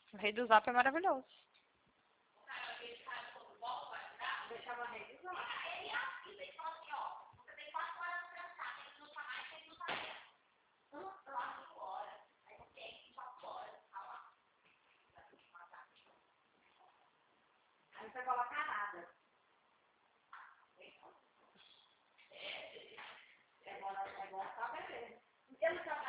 O rei do Zap é maravilhoso. Deixava a rede usar. Aí você coloca nada. É bom só beber.